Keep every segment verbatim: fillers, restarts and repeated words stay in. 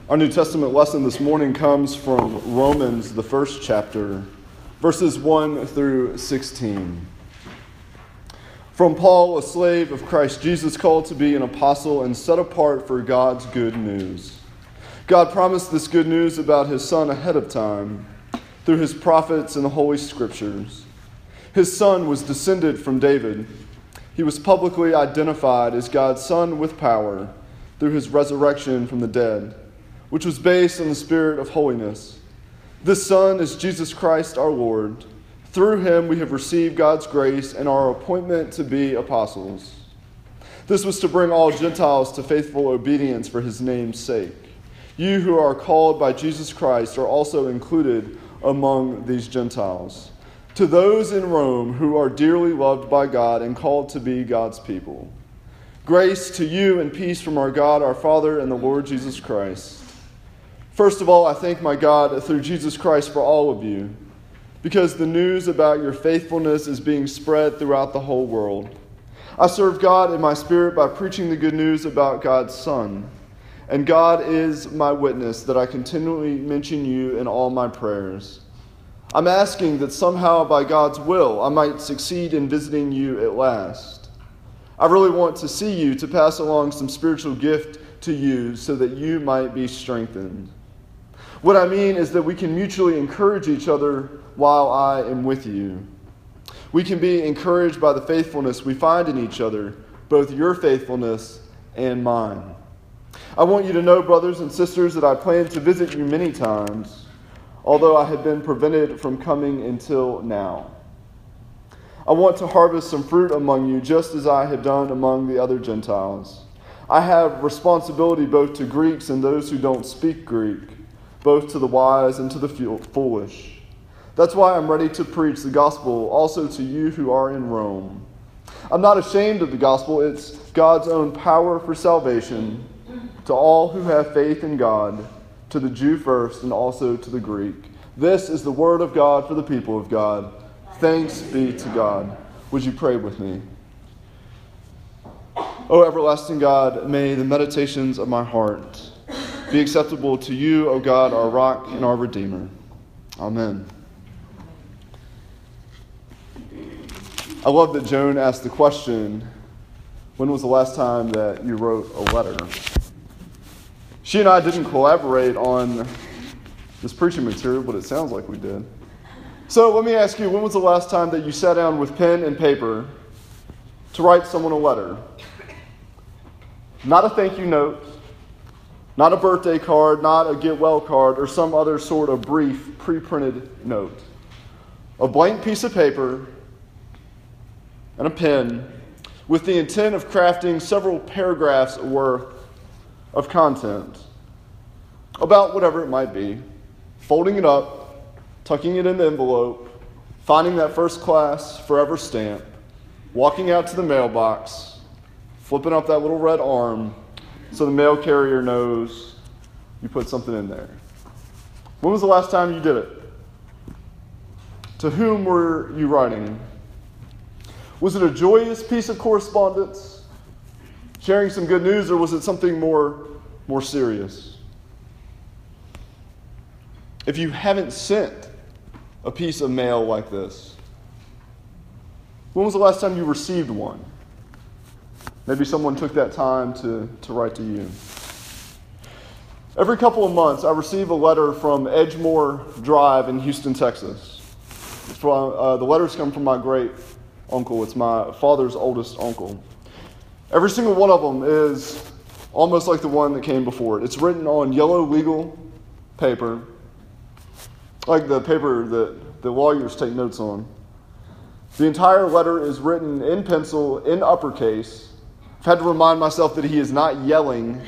Our New Testament lesson this morning comes from Romans, the first chapter, verses one through sixteen. From Paul, a slave of Christ Jesus, called to be an apostle and set apart for God's good news. God promised this good news about his Son ahead of time through his prophets in the Holy Scriptures. His Son was descended from David. He was publicly identified as God's Son with power through his resurrection from the dead, which was based on the Spirit of holiness. This Son is Jesus Christ our Lord. Through him we have received God's grace and our appointment to be apostles. This was to bring all Gentiles to faithful obedience for his name's sake. You who are called by Jesus Christ are also included among these Gentiles. To those in Rome who are dearly loved by God and called to be God's people, grace to you and peace from our God, our Father, and the Lord Jesus Christ. First of all, I thank my God through Jesus Christ for all of you, because the news about your faithfulness is being spread throughout the whole world. I serve God in my spirit by preaching the good news about God's Son, and God is my witness that I continually mention you in all my prayers. I'm asking that somehow by God's will I might succeed in visiting you at last. I really want to see you to pass along some spiritual gift to you so that you might be strengthened. What I mean is that we can mutually encourage each other while I am with you. We can be encouraged by the faithfulness we find in each other, both your faithfulness and mine. I want you to know, brothers and sisters, that I plan to visit you many times, although I have been prevented from coming until now. I want to harvest some fruit among you, just as I have done among the other Gentiles. I have responsibility both to Greeks and those who don't speak Greek, both to the wise and to the foolish. That's why I'm ready to preach the gospel also to you who are in Rome. I'm not ashamed of the gospel. It's God's own power for salvation to all who have faith in God, to the Jew first and also to the Greek. This is the word of God for the people of God. Thanks be to God. Would you pray with me? O everlasting God, may the meditations of my heart be acceptable to you, O God, our rock and our Redeemer. Amen. I love that Joan asked the question, when was the last time that you wrote a letter? She and I didn't collaborate on this preaching material, but it sounds like we did. So let me ask you, when was the last time that you sat down with pen and paper to write someone a letter? Not a thank you note, not a birthday card, not a get well card, or some other sort of brief pre-printed note. A blank piece of paper and a pen with the intent of crafting several paragraphs worth of content about whatever it might be, folding it up, tucking it in the envelope, finding that first class forever stamp, walking out to the mailbox, flipping up that little red arm so the mail carrier knows you put something in there. When was the last time you did it? To whom were you writing? Was it a joyous piece of correspondence, sharing some good news, or was it something more, more serious? If you haven't sent a piece of mail like this, when was the last time you received one? Maybe someone took that time to, to write to you. Every couple of months, I receive a letter from Edgemore Drive in Houston, Texas. It's from, uh, the letters come from my great uncle. It's my father's oldest uncle. Every single one of them is almost like the one that came before it. It's written on yellow legal paper, like the paper that the lawyers take notes on. The entire letter is written in pencil, in uppercase. I've had to remind myself that he is not yelling,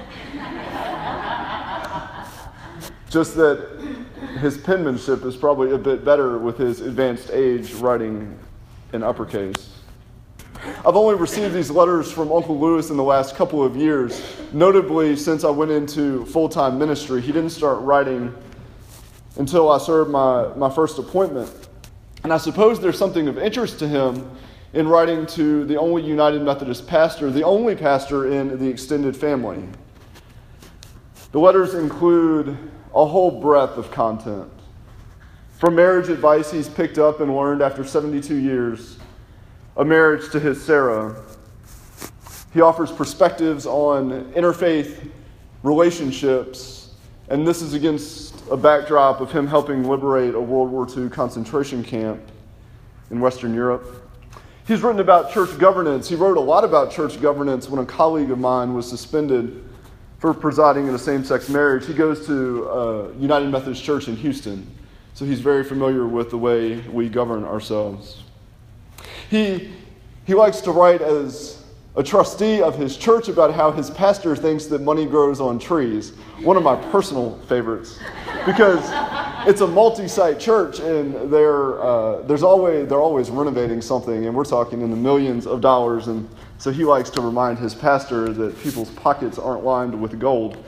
just that his penmanship is probably a bit better with his advanced age writing in uppercase. I've only received these letters from Uncle Lewis in the last couple of years, notably since I went into full-time ministry. He didn't start writing until I served my, my first appointment. And I suppose there's something of interest to him in writing to the only United Methodist pastor, the only pastor in the extended family. The letters include a whole breadth of content. From marriage advice he's picked up and learned after seventy-two years, a marriage to his Sarah. He offers perspectives on interfaith relationships, and this is against a backdrop of him helping liberate a World War Two concentration camp in Western Europe. He's written about church governance. He wrote a lot about church governance when a colleague of mine was suspended for presiding in a same-sex marriage. He goes to uh, United Methodist Church in Houston, so he's very familiar with the way we govern ourselves. He, he likes to write as a trustee of his church about how his pastor thinks that money grows on trees. One of my personal favorites, because it's a multi-site church and they're uh, there's always they're always renovating something, and we're talking in the millions of dollars. And so he likes to remind his pastor that people's pockets aren't lined with gold.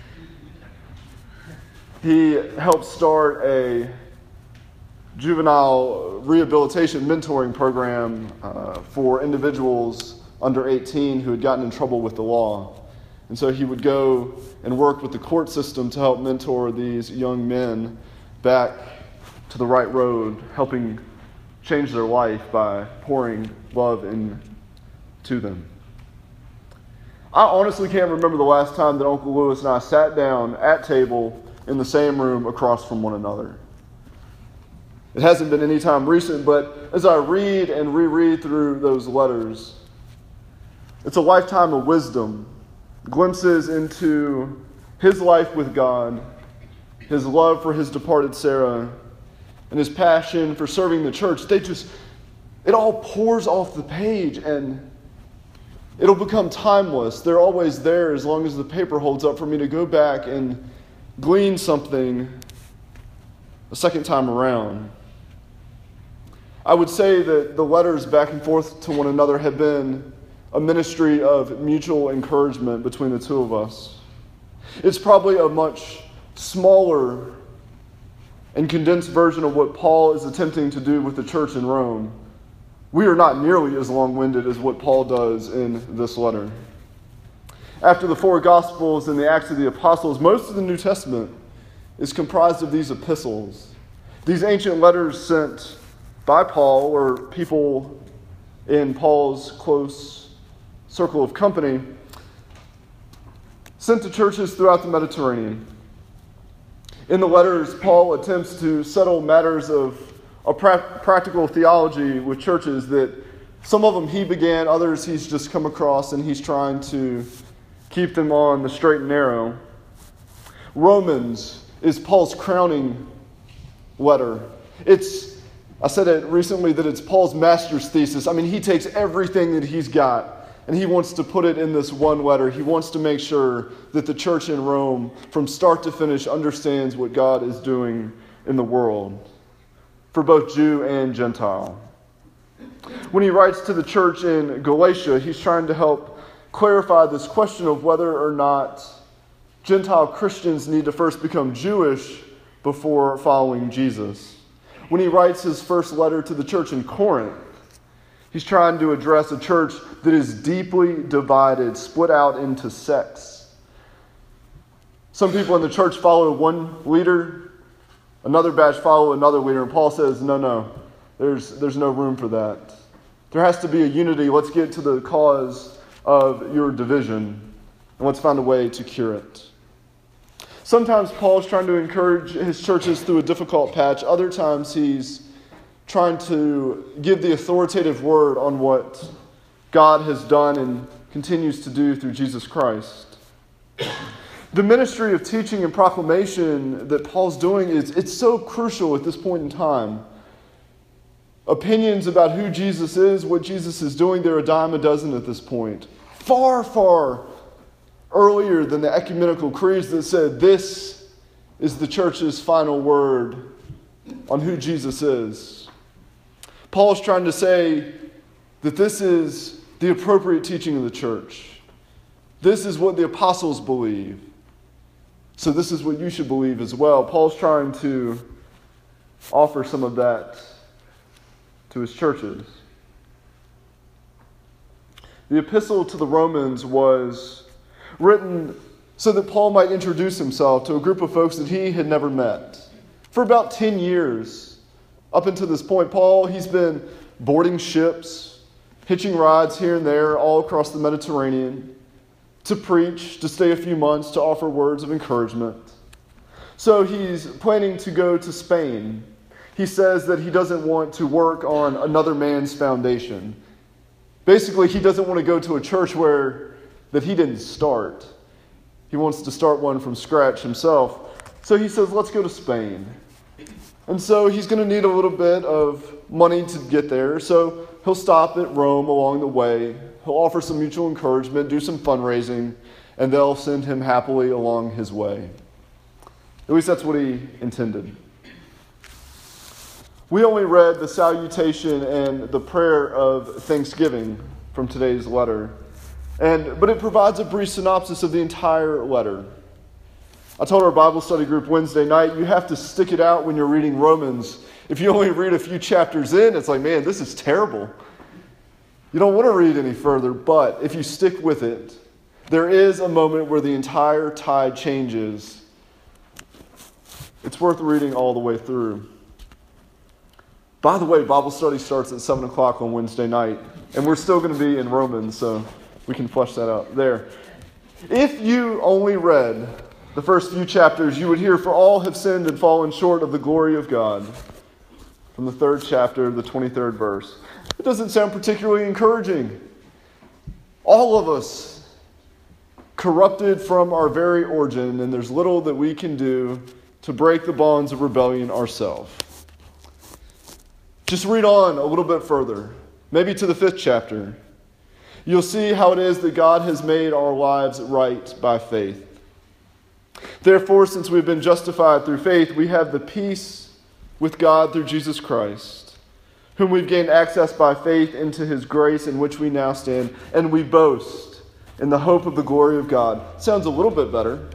He helped start a juvenile rehabilitation mentoring program uh, for individuals under eighteen who had gotten in trouble with the law. And so he would go and work with the court system to help mentor these young men back to the right road, helping change their life by pouring love into them. I honestly can't remember the last time that Uncle Lewis and I sat down at table in the same room across from one another. It hasn't been any time recent, but as I read and reread through those letters, it's a lifetime of wisdom, glimpses into his life with God, his love for his departed Sarah, and his passion for serving the church. They just, it all pours off the page, and it'll become timeless. They're always there as long as the paper holds up for me to go back and glean something a second time around. I would say that the letters back and forth to one another have been a ministry of mutual encouragement between the two of us. It's probably a much smaller and condensed version of what Paul is attempting to do with the church in Rome. We are not nearly as long-winded as what Paul does in this letter. After the four Gospels and the Acts of the Apostles, most of the New Testament is comprised of these epistles. These ancient letters sent by Paul, or people in Paul's close circle of company, sent to churches throughout the Mediterranean. In the letters, Paul attempts to settle matters of a pra- practical theology with churches that some of them he began, others he's just come across, and he's trying to keep them on the straight and narrow. Romans is Paul's crowning letter. It's, I said it recently that it's Paul's master's thesis. I mean, he takes everything that he's got and he wants to put it in this one letter. He wants to make sure that the church in Rome, from start to finish, understands what God is doing in the world, for both Jew and Gentile. When he writes to the church in Galatia, he's trying to help clarify this question of whether or not Gentile Christians need to first become Jewish before following Jesus. When he writes his first letter to the church in Corinth, he's trying to address a church that is deeply divided, split out into sects. Some people in the church follow one leader, another batch follow another leader, and Paul says, no, no, there's, there's no room for that. There has to be a unity. Let's get to the cause of your division, and let's find a way to cure it. Sometimes Paul's trying to encourage his churches through a difficult patch. Other times he's trying to give the authoritative word on what God has done and continues to do through Jesus Christ. The ministry of teaching and proclamation that Paul's doing is it's so crucial at this point in time. Opinions about who Jesus is, what Jesus is doing, they're a dime a dozen at this point. Far, far earlier than the ecumenical creeds that said this is the church's final word on who Jesus is. Paul's trying to say that this is the appropriate teaching of the church. This is what the apostles believe. So this is what you should believe as well. Paul's trying to offer some of that to his churches. The epistle to the Romans was written so that Paul might introduce himself to a group of folks that he had never met. For about ten years, up until this point, Paul, he's been boarding ships, hitching rides here and there all across the Mediterranean to preach, to stay a few months, to offer words of encouragement. So he's planning to go to Spain. He says that he doesn't want to work on another man's foundation. Basically, he doesn't want to go to a church where that he didn't start. He wants to start one from scratch himself. So he says, let's go to Spain. And so he's going to need a little bit of money to get there. So he'll stop at Rome along the way. He'll offer some mutual encouragement, do some fundraising, and they'll send him happily along his way. At least that's what he intended. We only read the salutation and the prayer of thanksgiving from today's letter, and but it provides a brief synopsis of the entire letter. I told our Bible study group Wednesday night, you have to stick it out when you're reading Romans. If you only read a few chapters in, it's like, man, this is terrible. You don't want to read any further, but if you stick with it, there is a moment where the entire tide changes. It's worth reading all the way through. By the way, Bible study starts at seven o'clock on Wednesday night, and we're still going to be in Romans, so we can flesh that out there. If you only read the first few chapters, you would hear, for all have sinned and fallen short of the glory of God, from the third chapter, the twenty-third verse. It doesn't sound particularly encouraging. All of us corrupted from our very origin, and there's little that we can do to break the bonds of rebellion ourselves. Just read on a little bit further, maybe to the fifth chapter. You'll see how it is that God has made our lives right by faith. Therefore, since we've been justified through faith, we have the peace with God through Jesus Christ, whom we've gained access by faith into his grace in which we now stand, and we boast in the hope of the glory of God. Sounds a little bit better.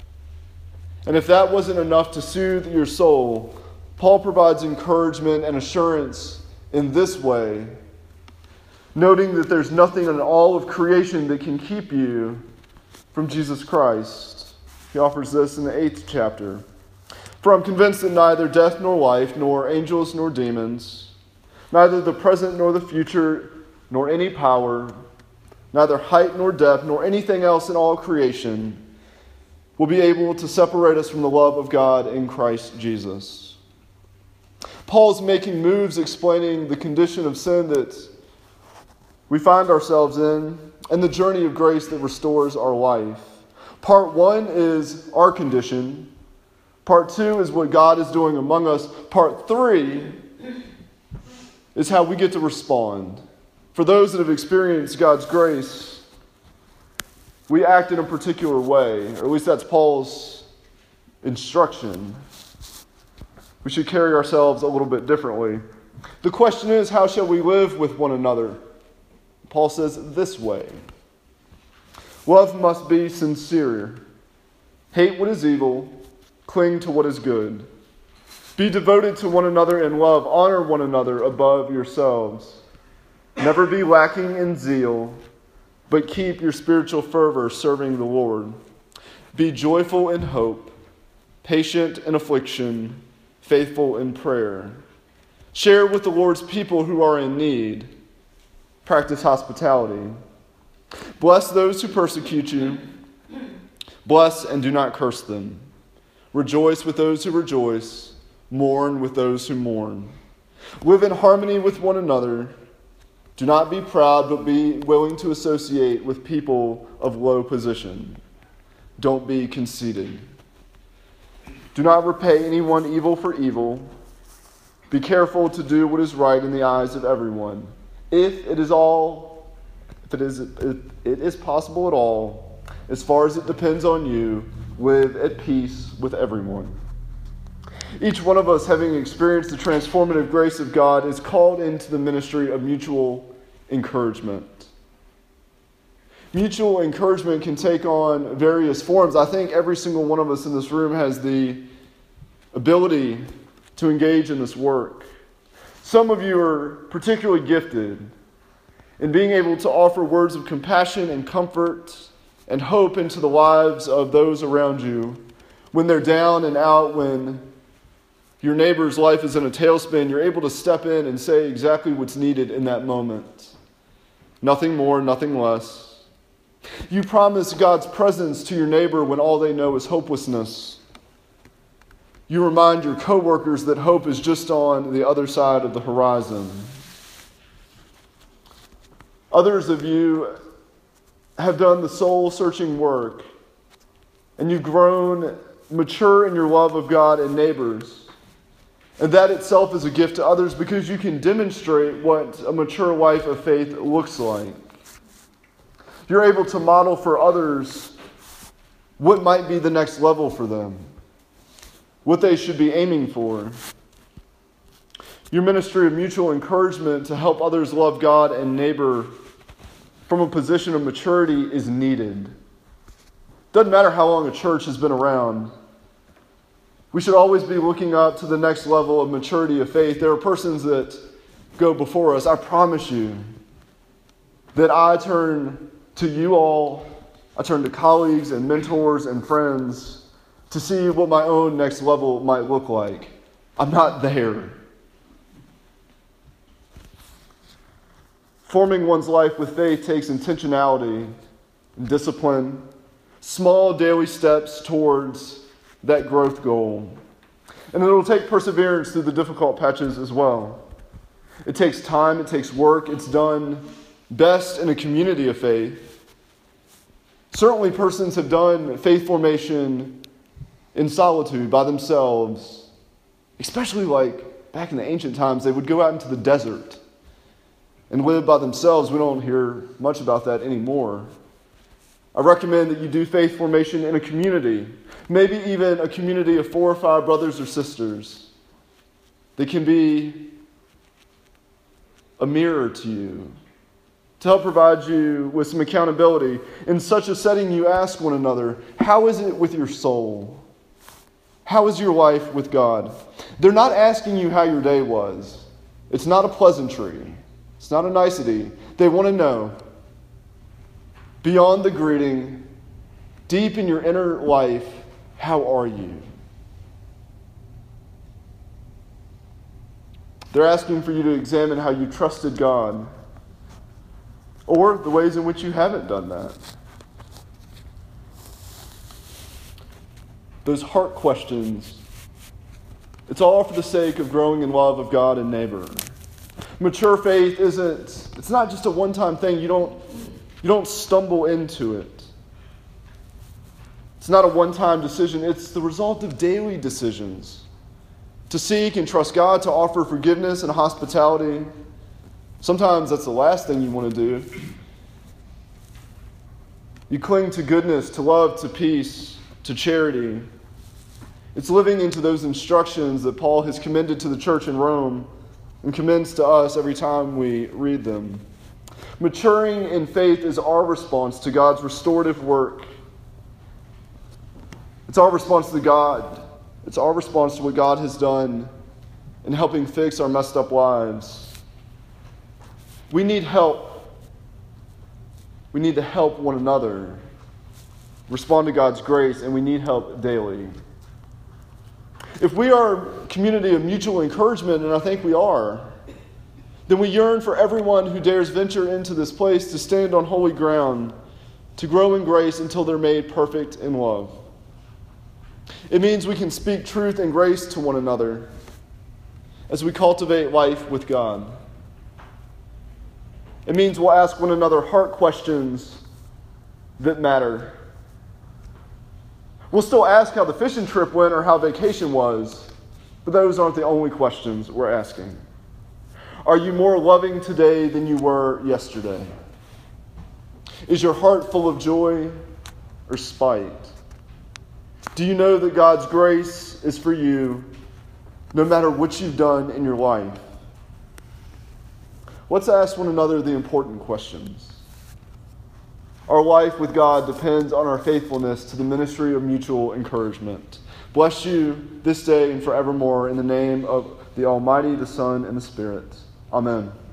And if that wasn't enough to soothe your soul, Paul provides encouragement and assurance in this way, noting that there's nothing in all of creation that can keep you from Jesus Christ. He offers this in the eighth chapter. For I'm convinced that neither death nor life, nor angels nor demons, neither the present nor the future, nor any power, neither height nor depth, nor anything else in all creation will be able to separate us from the love of God in Christ Jesus. Paul's making moves explaining the condition of sin that we find ourselves in and the journey of grace that restores our life. Part one is our condition. Part two is what God is doing among us. Part three is how we get to respond. For those that have experienced God's grace, we act in a particular way, or at least that's Paul's instruction. We should carry ourselves a little bit differently. The question is, how shall we live with one another? Paul says this way. Love must be sincere. Hate what is evil. Cling to what is good. Be devoted to one another in love. Honor one another above yourselves. Never be lacking in zeal, but keep your spiritual fervor serving the Lord. Be joyful in hope, patient in affliction, faithful in prayer. Share with the Lord's people who are in need. Practice hospitality. Bless those who persecute you. Bless and do not curse them. Rejoice with those who rejoice. Mourn with those who mourn. Live in harmony with one another. Do not be proud, but be willing to associate with people of low position. Don't be conceited. Do not repay anyone evil for evil. Be careful to do what is right in the eyes of everyone. If it is all, if it is, if it is possible at all, as far as it depends on you, live at peace with everyone. Each one of us, having experienced the transformative grace of God, is called into the ministry of mutual encouragement. Mutual encouragement can take on various forms. I think every single one of us in this room has the ability to engage in this work. Some of you are particularly gifted in being able to offer words of compassion and comfort and hope into the lives of those around you. When they're down and out, when your neighbor's life is in a tailspin, you're able to step in and say exactly what's needed in that moment. Nothing more, nothing less. You promise God's presence to your neighbor when all they know is hopelessness. You remind your coworkers that hope is just on the other side of the horizon. Others of you have done the soul-searching work, and you've grown mature in your love of God and neighbors. And that itself is a gift to others because you can demonstrate what a mature life of faith looks like. You're able to model for others what might be the next level for them, what they should be aiming for. Your ministry of mutual encouragement to help others love God and neighbor from a position of maturity is needed. Doesn't matter how long a church has been around. We should always be looking up to the next level of maturity of faith. There are persons that go before us. I promise you that I turn to you all, I turn to colleagues and mentors and friends to see what my own next level might look like. I'm not there. Forming one's life with faith takes intentionality and discipline, small daily steps towards that growth goal. And it'll take perseverance through the difficult patches as well. It takes time, it takes work, it's done best in a community of faith. Certainly persons have done faith formation in solitude by themselves, especially like back in the ancient times, they would go out into the desert and live by themselves. We don't hear much about that anymore. I recommend that you do faith formation in a community, maybe even a community of four or five brothers or sisters. They can be a mirror to you, to help provide you with some accountability. In such a setting, you ask one another, how is it with your soul? How is your life with God? They're not asking you how your day was. It's not a pleasantry. It's not a nicety. They want to know, beyond the greeting, deep in your inner life, how are you? They're asking for you to examine how you trusted God, or the ways in which you haven't done that. Those heart questions, it's all for the sake of growing in love of God and neighbor. Mature faith isn't, it's not just a one-time thing. You don't, you don't stumble into it. It's not a one-time decision. It's the result of daily decisions. To seek and trust God, to offer forgiveness and hospitality. Sometimes that's the last thing you want to do. You cling to goodness, to love, to peace, to charity. It's living into those instructions that Paul has commended to the church in Rome and commends to us every time we read them. Maturing in faith is our response to God's restorative work. It's our response to God. It's our response to what God has done in helping fix our messed up lives. We need help. We need to help one another respond to God's grace, and we need help daily. If we are a community of mutual encouragement, and I think we are, then we yearn for everyone who dares venture into this place to stand on holy ground, to grow in grace until they're made perfect in love. It means we can speak truth and grace to one another as we cultivate life with God. It means we'll ask one another heart questions that matter. We'll still ask how the fishing trip went or how vacation was, but those aren't the only questions we're asking. Are you more loving today than you were yesterday? Is your heart full of joy or spite? Do you know that God's grace is for you no matter what you've done in your life? Let's ask one another the important questions. Our life with God depends on our faithfulness to the ministry of mutual encouragement. Bless you this day and forevermore in the name of the Almighty, the Son, and the Spirit. Amen.